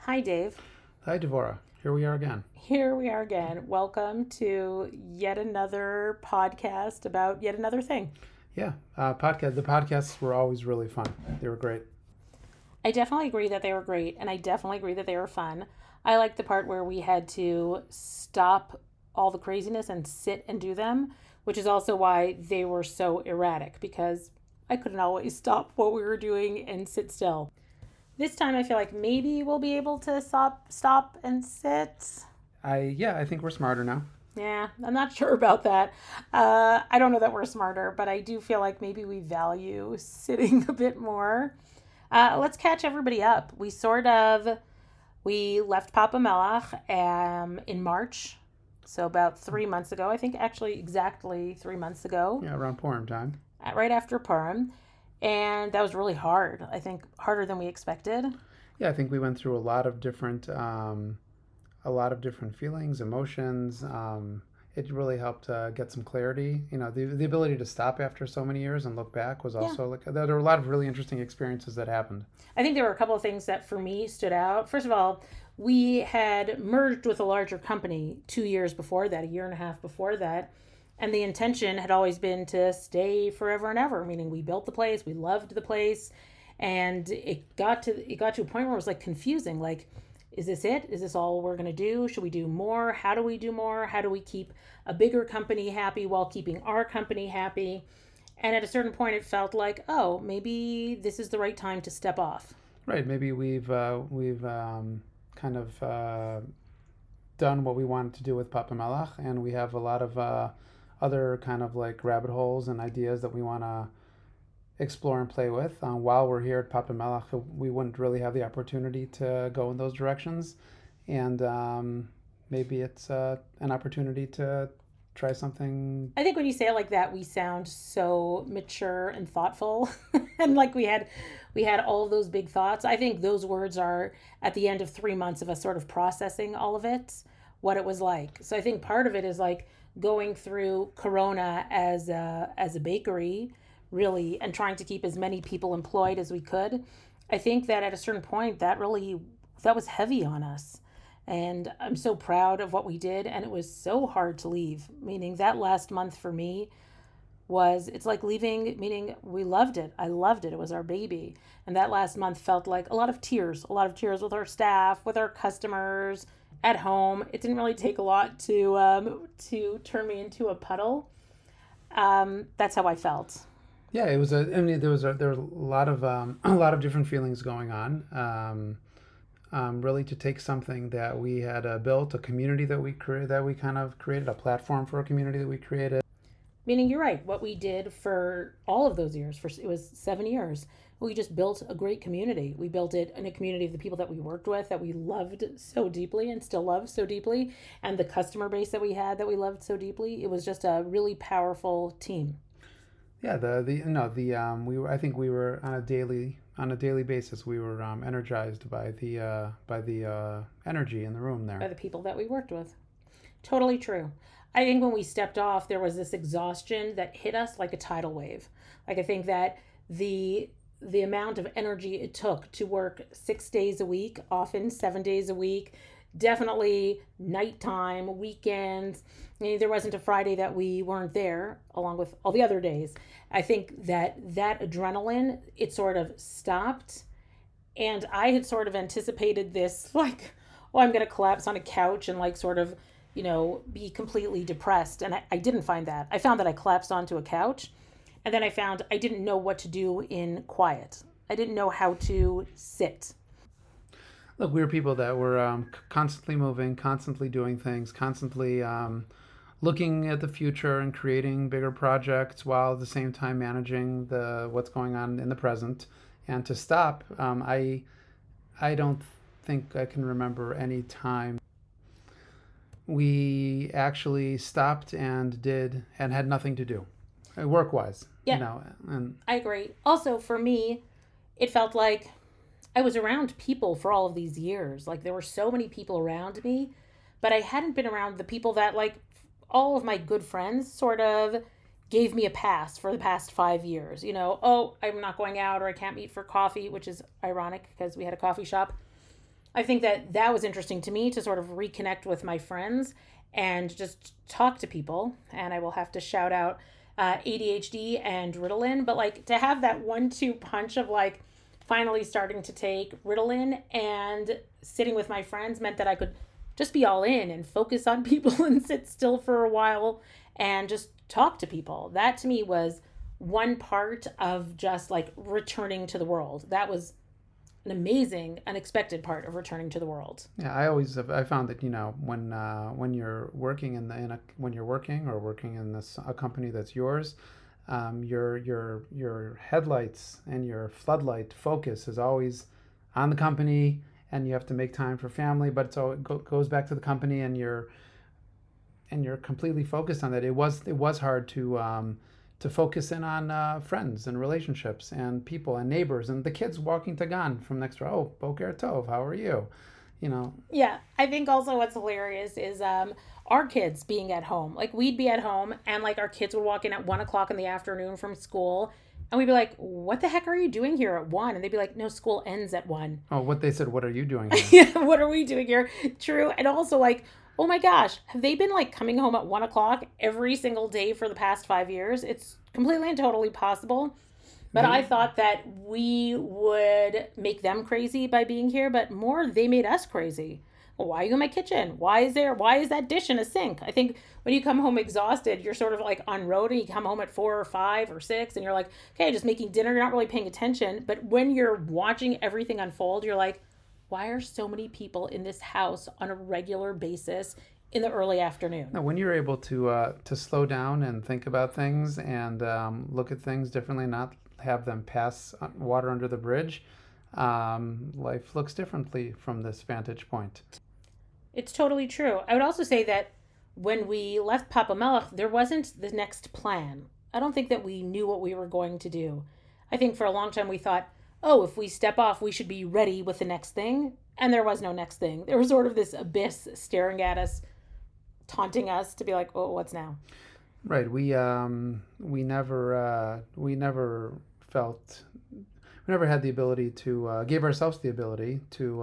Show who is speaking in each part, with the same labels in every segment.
Speaker 1: Hi, Dave.
Speaker 2: Hi, Devora. Here we are again.
Speaker 1: Here we are again. Welcome to yet another podcast about yet another thing.
Speaker 2: Yeah, podcast. The podcasts were always really fun. They were great.
Speaker 1: I definitely agree that they were great, and I definitely agree that they were fun. I like the part where we had to stop all the craziness and sit and do them, which is also why they were so erratic because I couldn't always stop what we were doing and sit still. This time I feel like maybe we'll be able to stop and sit.
Speaker 2: I think we're smarter now.
Speaker 1: Yeah, I'm not sure about that. I don't know that we're smarter, but I do feel like maybe we value sitting a bit more. Let's catch everybody up. We left Papa Melach in March, so about 3 months ago. I think actually exactly 3 months ago,
Speaker 2: Yeah, around Purim time.
Speaker 1: right after Purim, and that was really hard. I think harder than we expected.
Speaker 2: Yeah, I think we went through a lot of different feelings, emotions. It really helped get some clarity. The ability to stop after so many years and look back was
Speaker 1: Yeah,
Speaker 2: also like there were a lot of really interesting experiences that happened.
Speaker 1: I think there were a couple of things that for me stood out. First of all, we had merged with a larger company 2 years before that, a year and a half before that. And the intention had always been to stay forever and ever, meaning we built the place, we loved the place, and it got to a point where it was like confusing. Like, is this it? Is this all we're gonna do? Should we do more? How do we do more? How do we keep a bigger company happy while keeping our company happy? And at a certain point, it felt like, oh, maybe this is the right time to step off.
Speaker 2: Right. Maybe we've kind of done what we wanted to do with Papa Melach, and we have a lot of other kind of like rabbit holes and ideas that we want to explore and play with. While we're here at Papa Melach, we wouldn't really have the opportunity to go in those directions, and maybe it's an opportunity to try something.
Speaker 1: I think when you say it like that, we sound so mature and thoughtful, and like we had all of those big thoughts. I think those words are at the end of 3 months of us sort of processing all of it, what it was like. So I think part of it is like going through Corona as a bakery, really, and trying to keep as many people employed as we could. I think that at a certain point, that was heavy on us. And I'm so proud of what we did. And it was so hard to leave, meaning that last month for me it's like leaving, meaning we loved it. I loved it. It was our baby. And that last month felt like a lot of tears with our staff, with our customers, at home. It didn't really take a lot to turn me into a puddle. That's how I felt.
Speaker 2: Yeah, it was a. I mean, there was a lot of a lot of different feelings going on. Really, to take something that we had built, a community that we kind of created, a platform for a community that we created.
Speaker 1: Meaning you're right. What we did for all of those years, for it was 7 years, we just built a great community. We built it in a community of the people that we worked with, that we loved so deeply and still love so deeply, and the customer base that we had that we loved so deeply. It was just a really powerful team.
Speaker 2: Yeah, the no the we were I think we were on a daily basis we were energized by the energy in the room
Speaker 1: By
Speaker 2: there.
Speaker 1: the people that we worked with. Totally true. I think when we stepped off, there was this exhaustion that hit us like a tidal wave. Like I think that the amount of energy it took to work 6 days a week, often 7 days a week, definitely nighttime, weekends. I mean, there wasn't a Friday that we weren't there, along with all the other days. I think that adrenaline, it sort of stopped, and I had sort of anticipated this, like, oh, I'm going to collapse on a couch and like sort of, be completely depressed. And I didn't find that. I found that I collapsed onto a couch, and then I found I didn't know what to do in quiet. I didn't know how to sit.
Speaker 2: Look, we were people that were constantly moving, constantly doing things, constantly looking at the future and creating bigger projects while at the same time managing the what's going on in the present. And to stop, I don't think I can remember any time we actually stopped and did and had nothing to do, work wise,
Speaker 1: Yeah,
Speaker 2: and
Speaker 1: I agree. Also, for me, it felt like I was around people for all of these years. Like there were so many people around me, but I hadn't been around the people that like all of my good friends sort of gave me a pass for the past 5 years. Oh, I'm not going out or I can't meet for coffee, which is ironic because we had a coffee shop. I think that that was interesting to me to sort of reconnect with my friends and just talk to people. And I will have to shout out ADHD and Ritalin, but like to have that 1-2 punch of like finally starting to take Ritalin and sitting with my friends meant that I could just be all in and focus on people and sit still for a while and just talk to people. That to me was one part of just like returning to the world. That was an amazing, unexpected part of returning to the world.
Speaker 2: Yeah, I found that when you're working when you're working or working in this a company that's yours, your headlights and your floodlight focus is always on the company, and you have to make time for family, but it goes back to the company, and you're completely focused on that. It was hard to focus in on friends and relationships and people and neighbors and the kids walking to Gan from next door. Oh, Boker Tov, how are you? You know.
Speaker 1: Yeah, I think also what's hilarious is our kids being at home. Like we'd be at home and like our kids would walk in at 1 o'clock in the afternoon from school, and we'd be like, "What the heck are you doing here at 1?" And they'd be like, "No, school ends at 1."
Speaker 2: Oh, what they said. What are you doing here?
Speaker 1: Yeah, what are we doing here? True, and also like, oh my gosh, have they been like coming home at 1 o'clock every single day for the past 5 years? It's completely and totally possible. But I thought that we would make them crazy by being here, but more they made us crazy. Well, why are you in my kitchen? Why is that dish in a sink? I think when you come home exhausted, you're sort of like on road and you come home at 4 or 5 or 6 and you're like, okay, just making dinner, you're not really paying attention. But when you're watching everything unfold, you're like, why are so many people in this house on a regular basis in the early afternoon?
Speaker 2: Now, when you're able to slow down and think about things and look at things differently, not have them pass water under the bridge, life looks differently from this vantage point.
Speaker 1: It's totally true. I would also say that when we left Papa Melech, there wasn't the next plan. I don't think that we knew what we were going to do. I think for a long time we thought, oh, if we step off, we should be ready with the next thing. And there was no next thing. There was sort of this abyss staring at us, taunting us to be like, oh, what's now?
Speaker 2: Right. We never had the ability to gave ourselves the ability to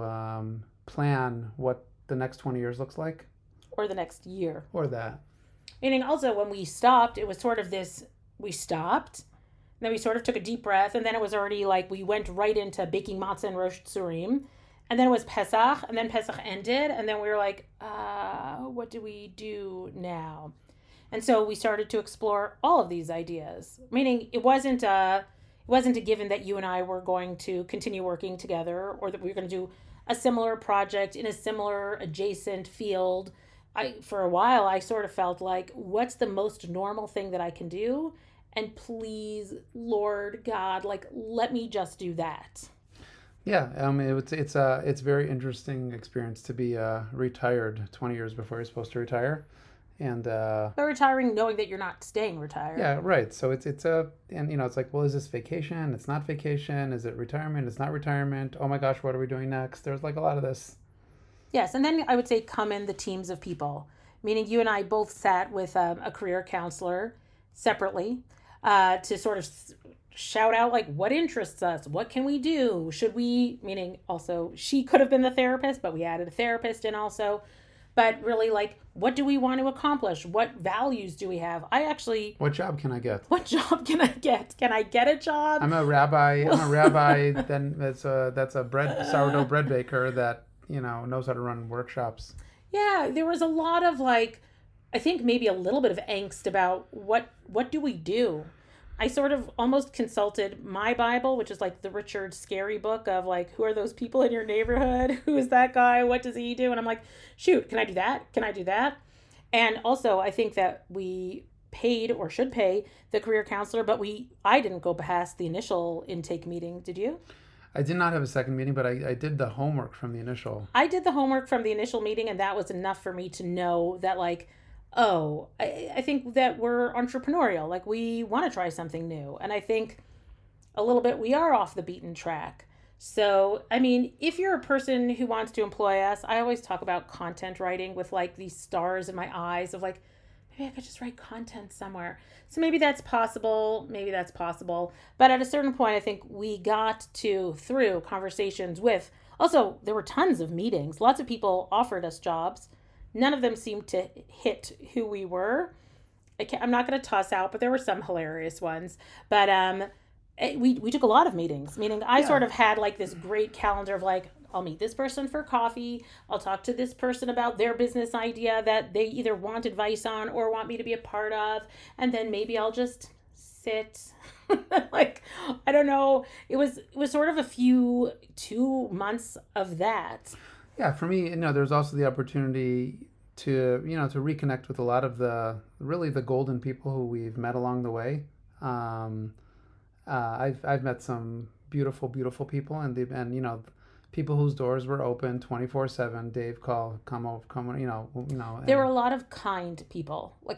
Speaker 2: plan what the next 20 years looks like,
Speaker 1: Or the next year.
Speaker 2: or that.
Speaker 1: Meaning also when we stopped, it was sort of this, we stopped, and then we sort of took a deep breath, and then it was already like we went right into baking matzah and Rosh Tzurim. And then it was Pesach, and then Pesach ended, and then we were like, what do we do now? And so we started to explore all of these ideas. Meaning it wasn't a given that you and I were going to continue working together or that we were going to do a similar project in a similar adjacent field. For a while, I sort of felt like, what's the most normal thing that I can do? And please, Lord God, like, let me just do that.
Speaker 2: Yeah, it's a very interesting experience to be retired 20 years before you're supposed to retire, and
Speaker 1: But retiring knowing that you're not staying retired.
Speaker 2: yeah, right. So it's like, well, is this vacation? It's not vacation. Is it retirement? It's not retirement. Oh my gosh, what are we doing next? There's like a lot of this.
Speaker 1: Yes, and then I would say come in the teams of people, meaning you and I both sat with a career counselor separately to sort of shout out like what interests us, what can we do, should we, meaning also she could have been the therapist, but we added a therapist in also, but really like what do we want to accomplish, what values do we have.
Speaker 2: What job can I get?
Speaker 1: What job can I get? Can I get a job?
Speaker 2: I'm a rabbi. Then that's a sourdough bread baker that knows how to run workshops.
Speaker 1: Yeah, there was a lot of like, I think maybe a little bit of angst about what do we do. I sort of almost consulted my Bible, which is like the Richard Scarry book of like, who are those people in your neighborhood? Who is that guy? What does he do? And I'm like, shoot, can I do that? Can I do that? And also, I think that we paid or should pay the career counselor, but I didn't go past the initial intake meeting. Did you?
Speaker 2: I did not have a second meeting, but I did the homework from the initial.
Speaker 1: I did the homework from the initial meeting, and that was enough for me to know that like, oh, I think that we're entrepreneurial. Like we want to try something new. And I think a little bit we are off the beaten track. So, I mean, if you're a person who wants to employ us, I always talk about content writing with like these stars in my eyes of like, maybe I could just write content somewhere. So maybe that's possible. Maybe that's possible. But at a certain point, I think we got through conversations with Also, there were tons of meetings. Lots of people offered us jobs. None of them seemed to hit who we were. I'm not going to toss out, but there were some hilarious ones. But we took a lot of meetings, meaning I
Speaker 2: Yeah.
Speaker 1: sort of had like this great calendar of like, I'll meet this person for coffee. I'll talk to this person about their business idea that they either want advice on or want me to be a part of. And then maybe I'll just sit. Like, I don't know. It was sort of a few 2 months of that.
Speaker 2: Yeah, for me, there's also the opportunity to, to reconnect with a lot of really the golden people who we've met along the way. Um, I've met some beautiful, beautiful people, and people whose doors were open 24/7. Dave, come over, come,
Speaker 1: There were
Speaker 2: and
Speaker 1: a lot of kind people. Like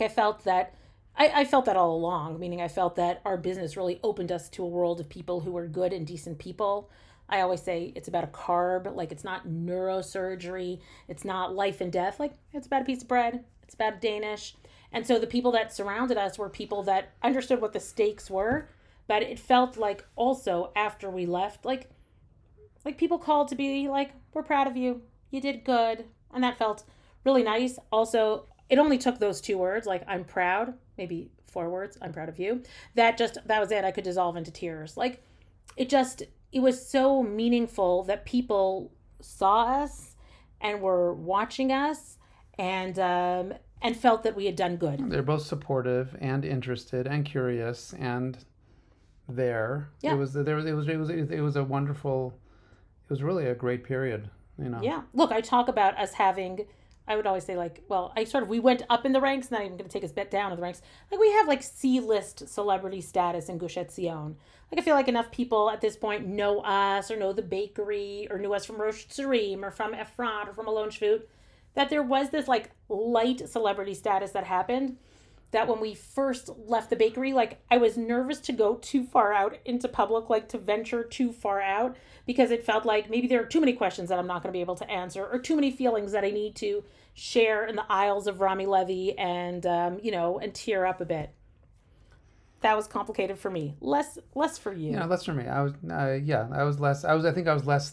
Speaker 1: I felt that all along, meaning I felt that our business really opened us to a world of people who were good and decent people. I always say it's about a carb, like it's not neurosurgery, it's not life and death, like it's about a piece of bread, it's about a Danish. And so the people that surrounded us were people that understood what the stakes were, but it felt like also after we left, like people called to be like, we're proud of you, you did good, and that felt really nice. Also, it only took those two words, like I'm proud, maybe four words, I'm proud of you, that was it. I could dissolve into tears. Like it was so meaningful that people saw us and were watching us, and felt that we had done good.
Speaker 2: they're both supportive and interested and curious and there. It
Speaker 1: Yeah.
Speaker 2: was there. It was a wonderful. It was really a great period.
Speaker 1: Yeah. Look, I talk about us having, I would always say, like, well, we went up in the ranks, not even going to take us back down in the ranks. Like, we have, like, C-list celebrity status in Gush Etzion. Like, I feel like enough people at this point know us or know the bakery or knew us from Rosh Tzurim or from Efrat or from Alon Shvut, that there was this, like, light celebrity status that happened. That when we first left the bakery, like I was nervous to go too far out into public, like to venture too far out, because it felt like maybe there are too many questions that I'm not going to be able to answer, or too many feelings that I need to share in the aisles of Rami Levy, and tear up a bit. That was complicated for me. Less for you.
Speaker 2: Less for me. I was, yeah, I was less. I think I was less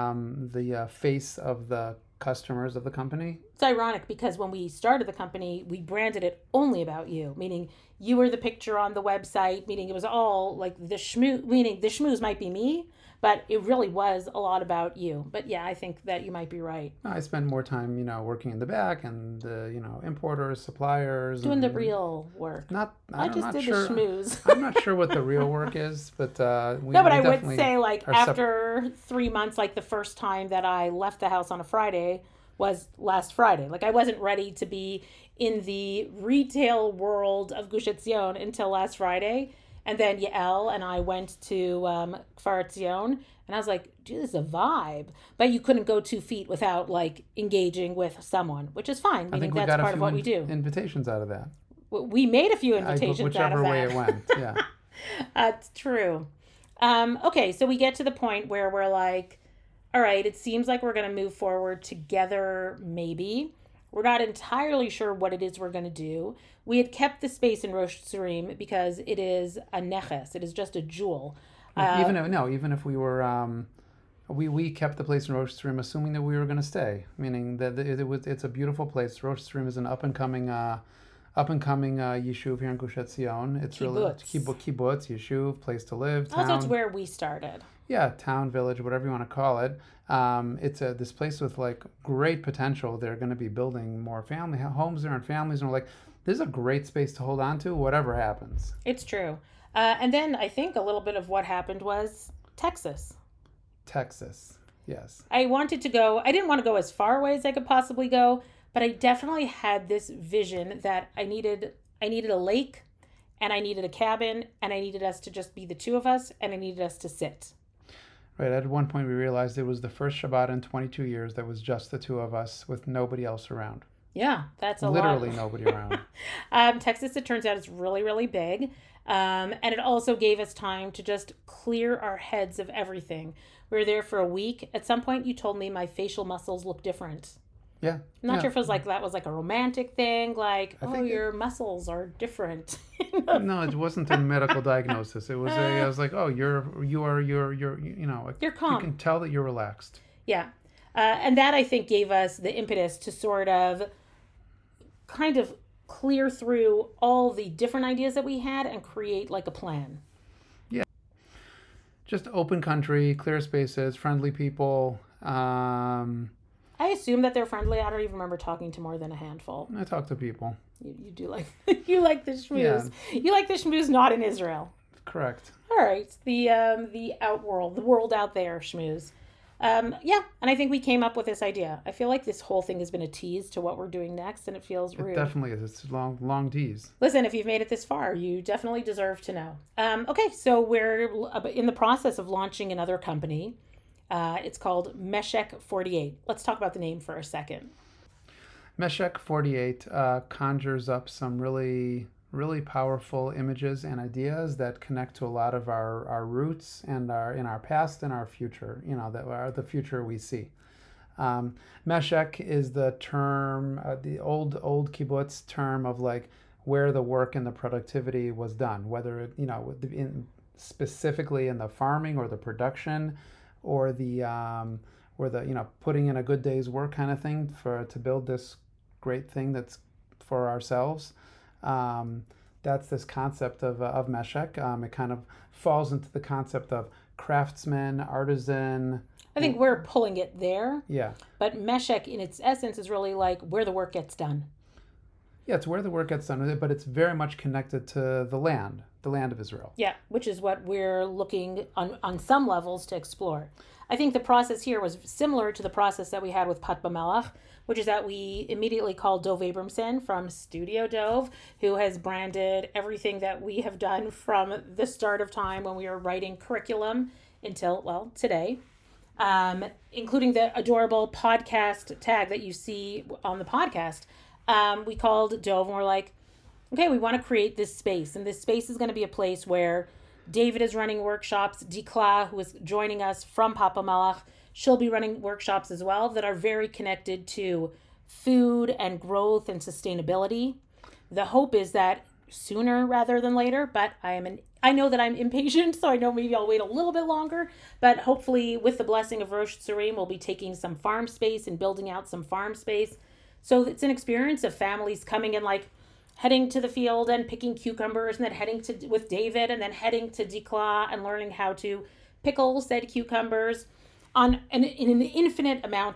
Speaker 2: the face of the customers of the company.
Speaker 1: It's ironic because when we started the company, we branded it only about you, meaning you were the picture on the website, meaning it was all like the schmoo, meaning the schmooze might be me, but it really was a lot about you. But yeah, I think that you might be right.
Speaker 2: I spend more time, working in the back and importers, suppliers,
Speaker 1: Doing the
Speaker 2: and
Speaker 1: real work.
Speaker 2: not.
Speaker 1: I
Speaker 2: I'm
Speaker 1: just
Speaker 2: not
Speaker 1: did
Speaker 2: sure.
Speaker 1: the schmooze.
Speaker 2: I'm not sure what the real work is, but
Speaker 1: No, but
Speaker 2: we
Speaker 1: I would
Speaker 2: definitely
Speaker 1: say like
Speaker 2: are
Speaker 1: after 3 months, like the first time that I left the house on a Friday was last Friday. Like I wasn't ready to be in the retail world of Gush Etzion until last Friday. And then Yael and I went to Kfar Etzion, and I was like, dude, this is a vibe. But you couldn't go 2 feet without like engaging with someone, which is fine.
Speaker 2: I
Speaker 1: Meaning
Speaker 2: think we
Speaker 1: that's
Speaker 2: got a
Speaker 1: part of
Speaker 2: few
Speaker 1: what we do.
Speaker 2: invitations out of that.
Speaker 1: We made a few invitations out of
Speaker 2: Whichever
Speaker 1: that.
Speaker 2: way it went. Yeah.
Speaker 1: That's true. Okay, so we get to the point where we're like, all right, it seems like we're going to move forward together, maybe. We're not entirely sure what it is we're going to do. We had kept the space in Rosh Tzurim because it is a neches. It is just a jewel.
Speaker 2: Even if we were, we kept the place in Rosh Tzurim, assuming that we were going to stay. Meaning that it's a beautiful place. Rosh Tzurim is an up and coming yeshuv here in Gush Etzion. It's really kibbutz, yeshuv, place to live. Town.
Speaker 1: Also, it's where we started.
Speaker 2: Yeah, town, village, whatever you want to call it. It's this place with like great potential. They're going to be building more family homes there and families, and we're like, this is a great space to hold on to, whatever happens.
Speaker 1: It's true. And then I think a little bit of what happened was Texas.
Speaker 2: Texas, yes.
Speaker 1: I didn't want to go as far away as I could possibly go, but I definitely had this vision that I needed a lake, and I needed a cabin, and I needed us to just be the two of us, and I needed us to sit.
Speaker 2: Right, at one point we realized it was the first Shabbat in 22 years that was just the two of us with nobody else around.
Speaker 1: Yeah, that's
Speaker 2: Literally
Speaker 1: lot.
Speaker 2: nobody around.
Speaker 1: Texas, it turns out, is really, really big. And it also gave us time to just clear our heads of everything. We were there for a week. At some point, you told me my facial muscles look different.
Speaker 2: Yeah.
Speaker 1: I'm not sure if it was like that was like a romantic thing, like, your muscles are different.
Speaker 2: No, it wasn't a medical diagnosis. It was I was like, oh, you're
Speaker 1: You're calm.
Speaker 2: You can tell that you're relaxed.
Speaker 1: Yeah. And that I think gave us the impetus to sort of kind of clear through all the different ideas that we had and create like a plan.
Speaker 2: Yeah, just open country, clear spaces, friendly people.
Speaker 1: I assume that they're friendly. I don't even remember talking to more than a handful.
Speaker 2: I talk to people.
Speaker 1: You do like you like the
Speaker 2: Yeah,
Speaker 1: schmooze. You like the schmooze not in Israel.
Speaker 2: correct.
Speaker 1: All right, the outworld, the world out there schmooze. Yeah, and I think we came up with this idea. I feel like this whole thing has been a tease to what we're doing next, and it feels
Speaker 2: It
Speaker 1: rude.
Speaker 2: definitely is. It's long, long D's.
Speaker 1: Listen, if you've made it this far, you definitely deserve to know. Okay, so we're in the process of launching another company. It's called Meshek 48. Let's talk about the name for a second.
Speaker 2: Meshek 48 conjures up some really, really powerful images and ideas that connect to a lot of our roots and our in our past and our future. You know, that are the future we see. Meshek is the term, the old kibbutz term of like where the work and the productivity was done, whether it, specifically in the farming or the production, or the putting in a good day's work kind of thing for to build this great thing that's for ourselves. Um, that's this concept of Meshek. It kind of falls into the concept of craftsman, artisan.
Speaker 1: I think we're pulling it there,
Speaker 2: Yeah,
Speaker 1: but Meshek in its essence is really like where the work gets done.
Speaker 2: yeah, it's where the work gets done with it, but it's very much connected to the land of Israel.
Speaker 1: Yeah, which is what we're looking on some levels to explore. I think the process here was similar to the process that we had with Pat Bamelach, which is that we immediately called Dove Abramson from Studio Dove, who has branded everything that we have done from the start of time when we were writing curriculum until, well, today, including the adorable podcast tag that you see on the podcast. We called Dove and we're like, okay, we want to create this space. And this space is going to be a place where David is running workshops. Dikla, who is joining us from Papa Malach, she'll be running workshops as well that are very connected to food and growth and sustainability. The hope is that sooner rather than later, but I know that I'm impatient, so I know maybe I'll wait a little bit longer. But hopefully, with the blessing of Rosh Tzurim, we'll be taking some farm space and building out some farm space. So it's an experience of families coming in, like heading to the field and picking cucumbers, and then heading to with David, and then heading to Dikla and learning how to pickle said cucumbers in an infinite amount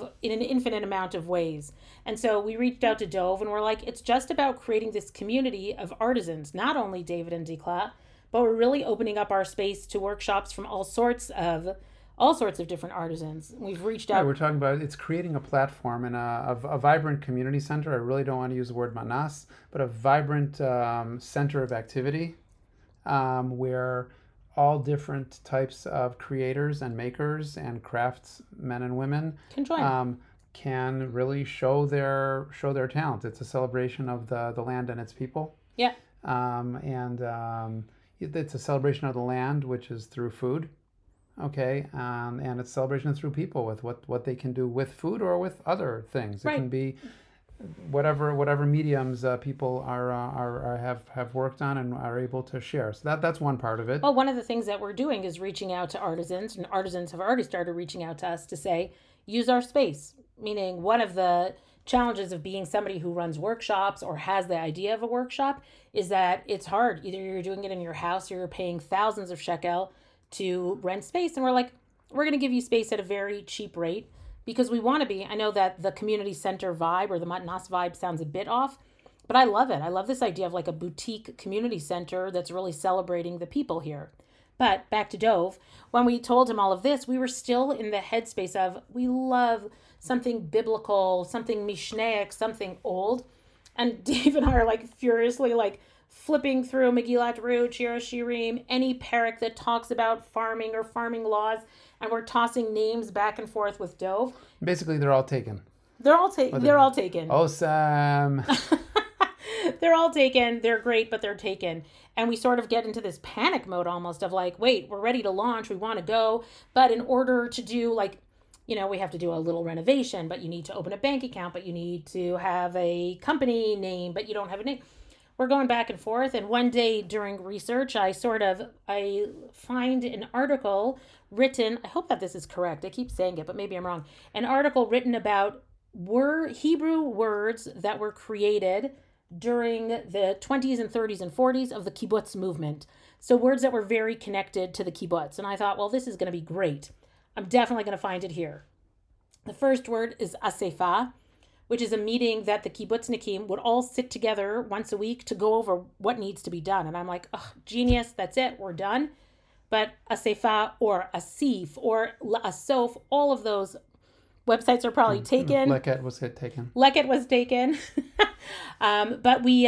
Speaker 1: of ways. And so we reached out to Dove and we're like, it's just about creating this community of artisans, not only David and Dikla, but we're really opening up our space to workshops from all sorts of different artisans. We've reached
Speaker 2: Right,
Speaker 1: out.
Speaker 2: we're talking about it's creating a platform and a vibrant community center. I really don't want to use the word manas, but a vibrant center of activity where all different types of creators and makers and craftsmen and women
Speaker 1: Can join.
Speaker 2: can really show their talent. It's a celebration of the land and its people,
Speaker 1: Yeah.
Speaker 2: and it's a celebration of the land, which is through food. Okay, and it's celebration through people with what they can do with food or with other things. It
Speaker 1: Right.
Speaker 2: can be whatever mediums people are have worked on and are able to share. So that's one part of it.
Speaker 1: Well, one of the things that we're doing is reaching out to artisans, and artisans have already started reaching out to us to say, use our space. Meaning, one of the challenges of being somebody who runs workshops or has the idea of a workshop is that it's hard. Either you're doing it in your house or you're paying thousands of shekel to rent space. And we're like, we're going to give you space at a very cheap rate because we want to be. I know that the community center vibe or the Matnas vibe sounds a bit off, but I love it. I love this idea of like a boutique community center that's really celebrating the people here. But back to Dove, when we told him all of this, we were still in the headspace of we love something biblical, something Mishnaic, something old. And Dave and I are like furiously like flipping through Megillat Ruth, Shir Shirim, any parak that talks about farming or farming laws, and we're tossing names back and forth with Dove.
Speaker 2: Basically, they're all taken.
Speaker 1: They're all taken.
Speaker 2: Awesome.
Speaker 1: They're all taken. They're great, but they're taken. And we sort of get into this panic mode almost of like, wait, we're ready to launch. We want to go. But in order to do like, we have to do a little renovation, but you need to open a bank account, but you need to have a company name, but you don't have a name. we're going back and forth. And one day during research, I find an article written. I hope that this is correct. I keep saying it, but maybe I'm wrong. An article written about Hebrew words that were created during the 20s and 30s and 40s of the kibbutz movement. So words that were very connected to the kibbutz. And I thought, well, this is going to be great. I'm definitely going to find it here. The first word is asefa, which is a meeting that the kibbutznikim would all sit together once a week to go over what needs to be done. And I'm like, oh, genius, that's it, we're done. But asefa or asif or asof, all of those websites are probably taken.
Speaker 2: Leket was taken.
Speaker 1: Leket was taken. But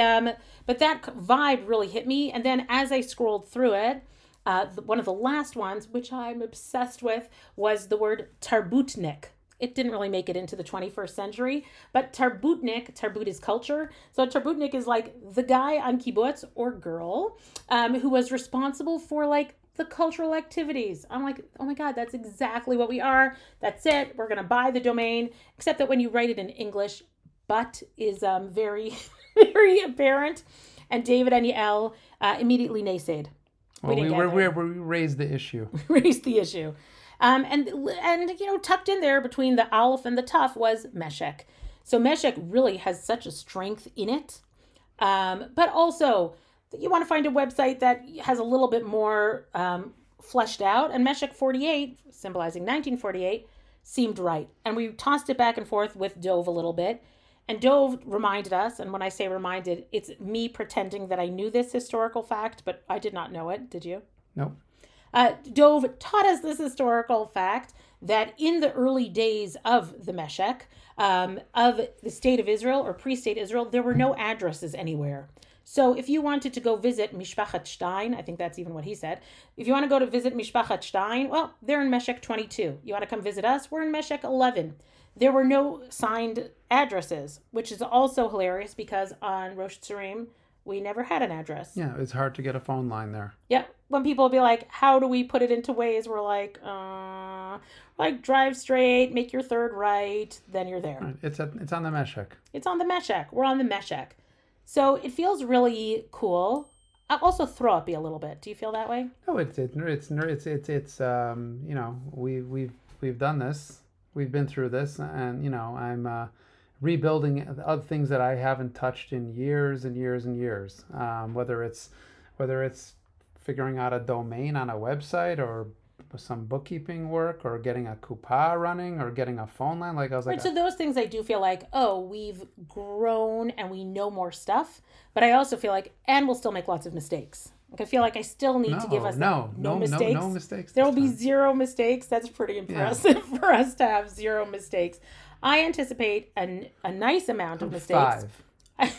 Speaker 1: that vibe really hit me. And then as I scrolled through it, one of the last ones, which I'm obsessed with, was the word tarbutnik. It didn't really make it into the 21st century, but tarbut is culture. So tarbutnik is like the guy on kibbutz or girl who was responsible for like the cultural activities. I'm like, oh my God, that's exactly what we are. That's it. We're going to buy the domain, except that when you write it in English, but is very, very apparent. And David and Yael immediately naysayed.
Speaker 2: Well, we raised the issue.
Speaker 1: Raised the issue. And tucked in there between the Aleph and the Tuf was Meshek. So Meshek really has such a strength in it. But also, you want to find a website that has a little bit more fleshed out. And Meshek 48, symbolizing 1948, seemed right. And we tossed it back and forth with Dove a little bit. And Dove reminded us, and when I say reminded, it's me pretending that I knew this historical fact, but I did not know it. Did you?
Speaker 2: Nope.
Speaker 1: Dove taught us this historical fact that in the early days of the Meshek, of the state of Israel or pre-state Israel, there were no addresses anywhere. So if you wanted to go visit Mishpachat Stein, I think that's even what he said. If you want to go to visit Mishpachat Stein, well, they're in Meshek 22. You want to come visit us? We're in Meshek 11. There were no signed addresses, which is also hilarious because on Rosh Tzurim, we never had an address.
Speaker 2: Yeah, it's hard to get a phone line there.
Speaker 1: Yeah, when people be like, how do we put it into Waze? We're like drive straight, make your third right, then you're there.
Speaker 2: Right. It's on the Meshek.
Speaker 1: It's on the Meshek. We're on the Meshek. So it feels really cool. I'll also throw up a little bit. Do you feel that way?
Speaker 2: No, we've done this. We've been through this, and I'm rebuilding other things that I haven't touched in years and years and years. Whether it's figuring out a domain on a website or some bookkeeping work or getting a coupa running or getting a phone line. Like I was like,
Speaker 1: so those things I do feel like, oh, we've grown and we know more stuff. But I also feel like, and we'll still make lots of mistakes. Like I feel like I still need to give us no mistakes.
Speaker 2: No mistakes.
Speaker 1: There will be zero mistakes. That's pretty impressive for us to have zero mistakes. I anticipate a nice amount of mistakes.
Speaker 2: 5.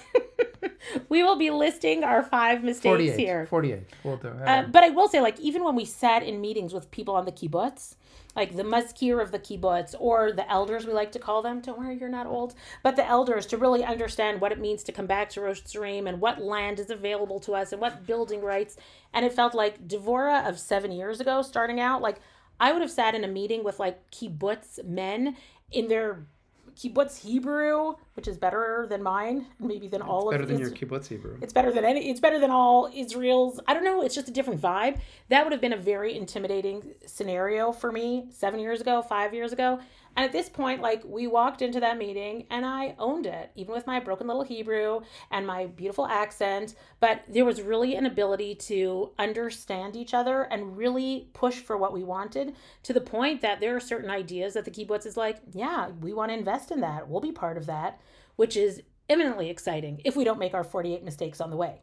Speaker 1: We will be listing our 5 mistakes
Speaker 2: 48,
Speaker 1: here.
Speaker 2: 48. We'll do.
Speaker 1: But I will say, like, even when we sat in meetings with people on the kibbutz, like the mazkir of the kibbutz or the elders, we like to call them. Don't worry, you're not old. But the elders, to really understand what it means to come back to Rosh Tzurim and what land is available to us and what building rights. And it felt like Devorah of 7 years ago, starting out, like I would have sat in a meeting with like kibbutz men in their kibbutz Hebrew, which is better than mine, maybe than all of
Speaker 2: it. Better than your kibbutz Hebrew.
Speaker 1: It's better than all Israel's. I don't know. It's just a different vibe. That would have been a very intimidating scenario for me 7 years ago, 5 years ago. And at this point, like we walked into that meeting and I owned it, even with my broken little Hebrew and my beautiful accent. But there was really an ability to understand each other and really push for what we wanted, to the point that there are certain ideas that the kibbutz is like, yeah, we want to invest in that. We'll be part of that, which is eminently exciting if we don't make our 48 mistakes on the way.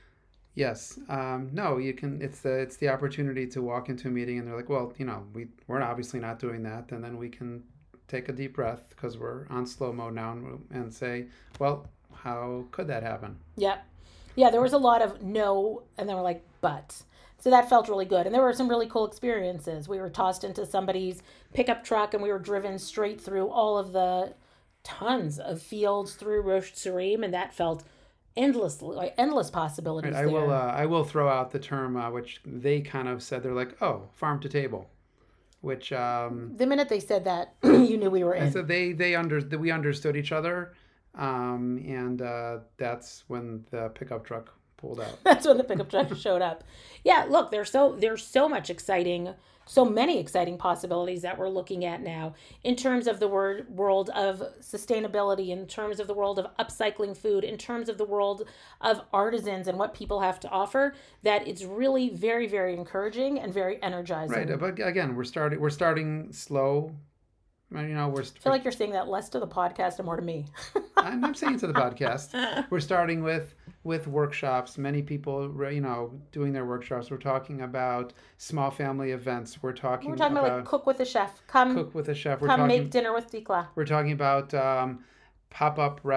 Speaker 2: Yes. No, you can. It's the opportunity to walk into a meeting and they're like, well, we're obviously not doing that, and then we can take a deep breath because we're on slow mode now and say, well, how could that happen?
Speaker 1: Yeah. There was a lot of no, and then we're like, but. So that felt really good. And there were some really cool experiences. We were tossed into somebody's pickup truck and we were driven straight through all of the tons of fields through Rosh Tzurim, and that felt endless possibilities.
Speaker 2: Right. I will throw out the term which they kind of said. They're like, oh, farm to table. Which
Speaker 1: the minute they said that, you knew we were in.
Speaker 2: So we understood each other. And that's when the pickup truck pulled out.
Speaker 1: That's when the pickup truck showed up. Yeah, look, there's so much exciting, so many exciting possibilities that we're looking at now in terms of the world of sustainability, in terms of the world of upcycling food, in terms of the world of artisans and what people have to offer. That it's really very, very encouraging and very energizing.
Speaker 2: Right, but again, we're starting slow. We're
Speaker 1: I feel like you're saying that less to the podcast and more to me.
Speaker 2: I'm saying to the podcast. We're starting with workshops. Many people, doing their workshops. We're talking about small family events. We're talking
Speaker 1: about like cook with a chef. Come
Speaker 2: cook with a chef.
Speaker 1: Make dinner with Dikla.
Speaker 2: We're talking about pop-up.
Speaker 1: I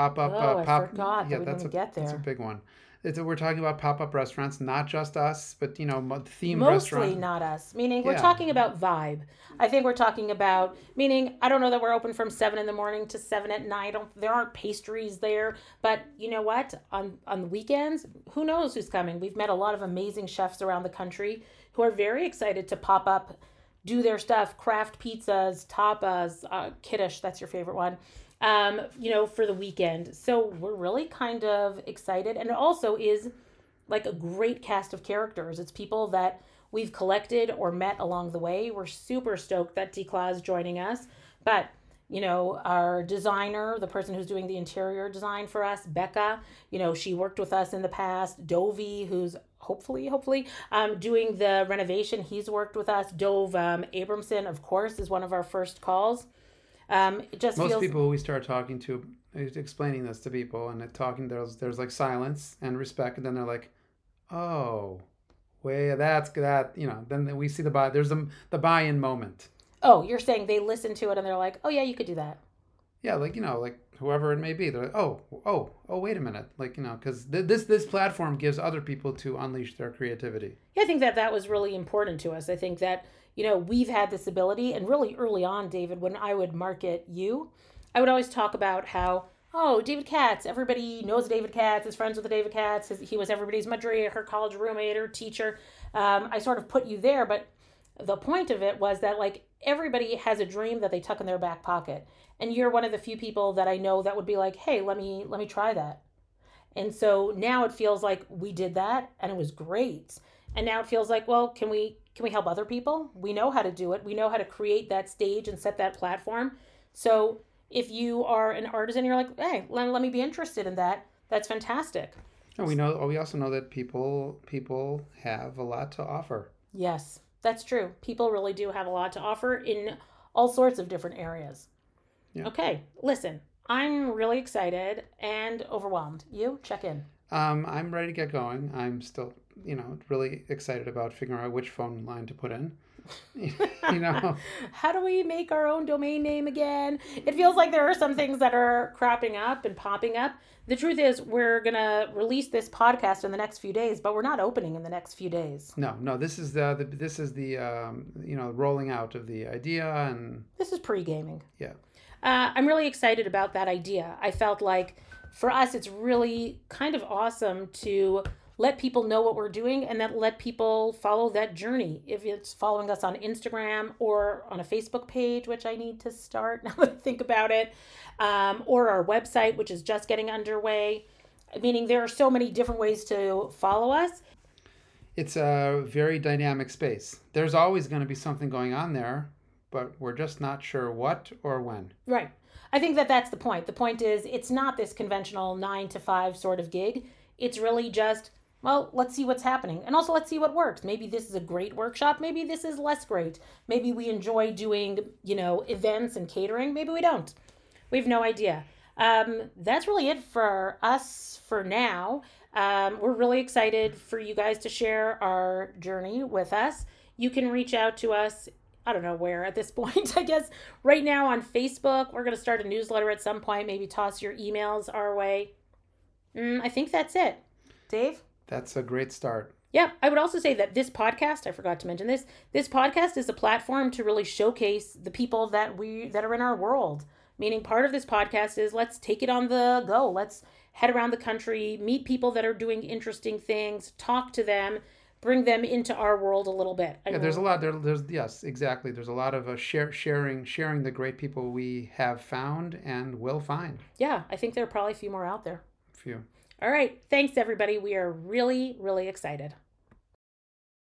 Speaker 1: forgot that we didn't get there.
Speaker 2: That's a big one. We're talking about pop-up restaurants, not just us, but themed
Speaker 1: mostly
Speaker 2: restaurants.
Speaker 1: Not us. Meaning we're talking about vibe. I think we're talking about meaning. I don't know that we're open from 7 a.m. to 7 p.m. There aren't pastries there, but you know what? On the weekends, who knows who's coming? We've met a lot of amazing chefs around the country who are very excited to pop up, do their stuff, craft pizzas, tapas, kiddush. That's your favorite one. For the weekend. So we're really kind of excited. And it also is like a great cast of characters. It's people that we've collected or met along the way. We're super stoked that Dikla is joining us. But, our designer, the person who's doing the interior design for us, Becca, she worked with us in the past. Dovey, who's hopefully doing the renovation. He's worked with us. Dove Abramson, of course, is one of our first calls. It just
Speaker 2: Most
Speaker 1: feels...
Speaker 2: people who we start talking to, explaining this to people, and there's like silence and respect, and then they're like, "Oh, wait, that's that." Then we see there's the buy-in moment.
Speaker 1: Oh, you're saying they listen to it and they're like, "Oh yeah, you could do that."
Speaker 2: Yeah, like whoever it may be, they're like, "Oh, wait a minute," because this platform gives other people to unleash their creativity.
Speaker 1: Yeah, I think that was really important to us. I think that we've had this ability, and really early on, David, when I would market you, I would always talk about how, David Katz, everybody knows David Katz, is friends with the David Katz, he was everybody's Madria, her college roommate, her teacher. I sort of put you there, but the point of it was that like everybody has a dream that they tuck in their back pocket. And you're one of the few people that I know that would be like, hey, let me try that. And so now it feels like we did that and it was great. And now it feels like, well, can we help other people? We know how to do it. We know how to create that stage and set that platform. So if you are an artisan, you're like, hey, let me be interested in that. That's fantastic.
Speaker 2: And we also know that people have a lot to offer.
Speaker 1: Yes, that's true. People really do have a lot to offer in all sorts of different areas. Yeah. Okay, listen, I'm really excited and overwhelmed. You check in.
Speaker 2: I'm ready to get going. I'm still, really excited about figuring out which phone line to put in.
Speaker 1: How do we make our own domain name again? It feels like there are some things that are cropping up and popping up. The truth is, we're going to release this podcast in the next few days, but we're not opening in the next few days.
Speaker 2: No, this is the rolling out of the idea, and
Speaker 1: this is pre-gaming.
Speaker 2: Yeah.
Speaker 1: I'm really excited about that idea. I felt like for us, it's really kind of awesome to let people know what we're doing and then let people follow that journey. If it's following us on Instagram or on a Facebook page, which I need to start now that I think about it, or our website, which is just getting underway. Meaning there are so many different ways to follow us.
Speaker 2: It's a very dynamic space. There's always going to be something going on there, but we're just not sure what or when.
Speaker 1: Right. I think that's the point. The point is it's not this conventional 9 to 5 sort of gig. It's really just, well, let's see what's happening. And also let's see what works. Maybe this is a great workshop. Maybe this is less great. Maybe we enjoy doing, events and catering. Maybe we don't. We have no idea. That's really it for us for now. We're really excited for you guys to share our journey with us. You can reach out to us, I don't know where at this point, I guess right now on Facebook. We're going to start a newsletter at some point, maybe toss your emails our way. I think that's it. Dave?
Speaker 2: That's a great start.
Speaker 1: Yeah, I would also say that this podcast, I forgot to mention this podcast is a platform to really showcase the people that are in our world. Meaning part of this podcast is let's take it on the go. Let's head around the country, meet people that are doing interesting things, talk to them, bring them into our world a little bit.
Speaker 2: Yeah, there's a lot there's yes, exactly. There's a lot of sharing the great people we have found and will find.
Speaker 1: Yeah, I think there are probably a few more out there.
Speaker 2: Few.
Speaker 1: All right. Thanks, everybody. We are really, really excited.